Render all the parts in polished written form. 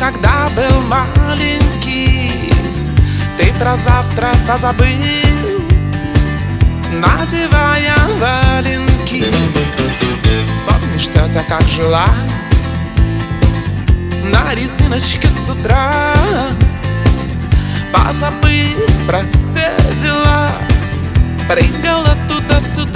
когда был маленький, ты про завтра позабыл, надевая валенки. Помнишь, тетя как жила на резиночке с утра, позабыв про все дела, прыгала туда-сюда.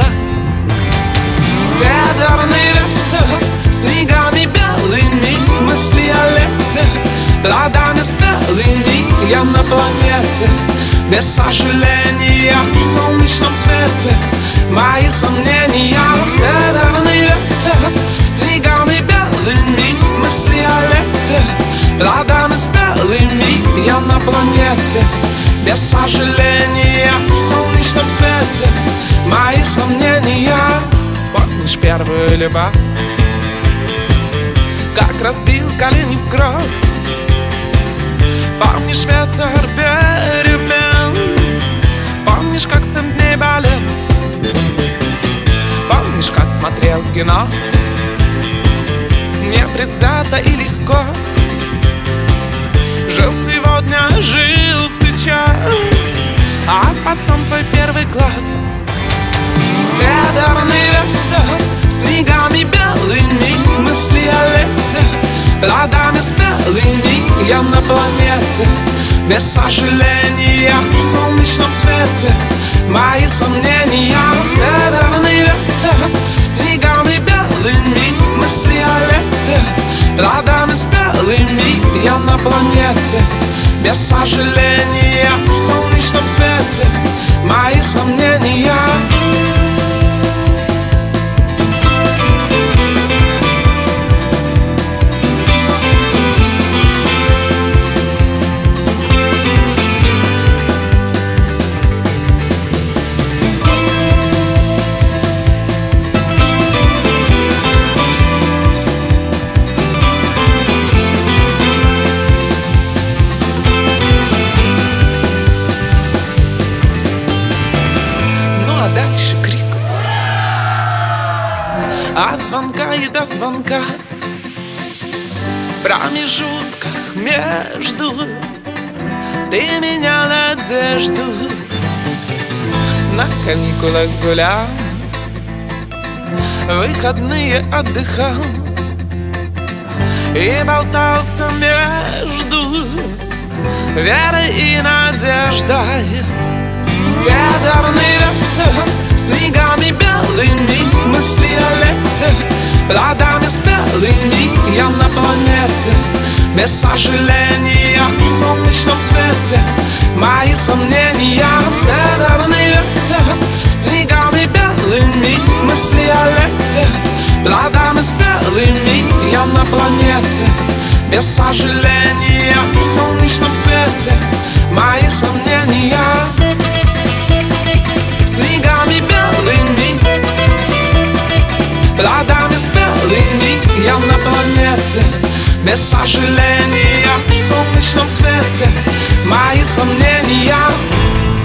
Северный ветер снегами белыми, мысли о лете плодами спелыми. Я на планете без сожаления, в солнечном свете мои сомнения. Северный ветер снегами белыми, мысли о лете плодами спелыми. Я на планете без сожаления, в солнечном свете мои сомнения. Помнишь первую любовь, как разбил колени в кровь? Помнишь ветер перемен? Помнишь, как 7 дней болел? Помнишь, как смотрел кино? Непредвзято и легко. Жил сегодня, жил сейчас, а потом твой первый класс. Северный ветер снегами белыми, мысли о лете плодами спелыми. Я на планете без сожаления, в солнечном свете мои сомнения. Северный ветер снегами белыми, мысли о лете плодами спелыми. Я на планете без сожаления, в солнечном свете мои сомнения. Дальше крик от звонка и до звонка, в промежутках между ты менял одежду. На каникулах гулял, выходные отдыхал и болтался между верой и надеждой. Северный ветер снегами белыми, мысли о лете плодами спелыми. Я на планете без сожаления, в солнечном свете мои сомнения. Северный ветер снегами белыми, мысли о лете плодами спелыми. Я на планете без сожаления, в солнечном свете мои сомнения. Снегами белыми, плодами спелыми. Я на планете без сожаления, в солнечном свете мои сомнения.